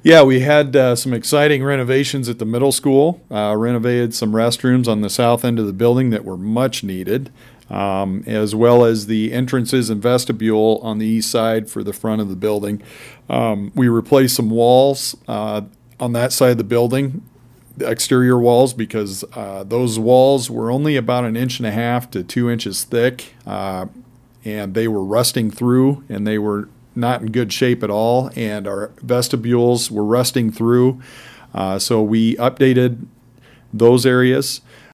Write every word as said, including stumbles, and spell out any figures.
Yeah, we had uh, some exciting renovations at the middle school. Uh, renovated some restrooms on the south end of the building that were much needed, um, as well as the entrances and vestibule on the east side for the front of the building. Um, we replaced some walls uh, on that side of the building, the exterior walls, because uh, those walls were only about an inch and a half to two inches thick, uh, and they were rusting through, and they were not in good shape at all, and our vestibules were rusting through. Uh, so we updated those areas.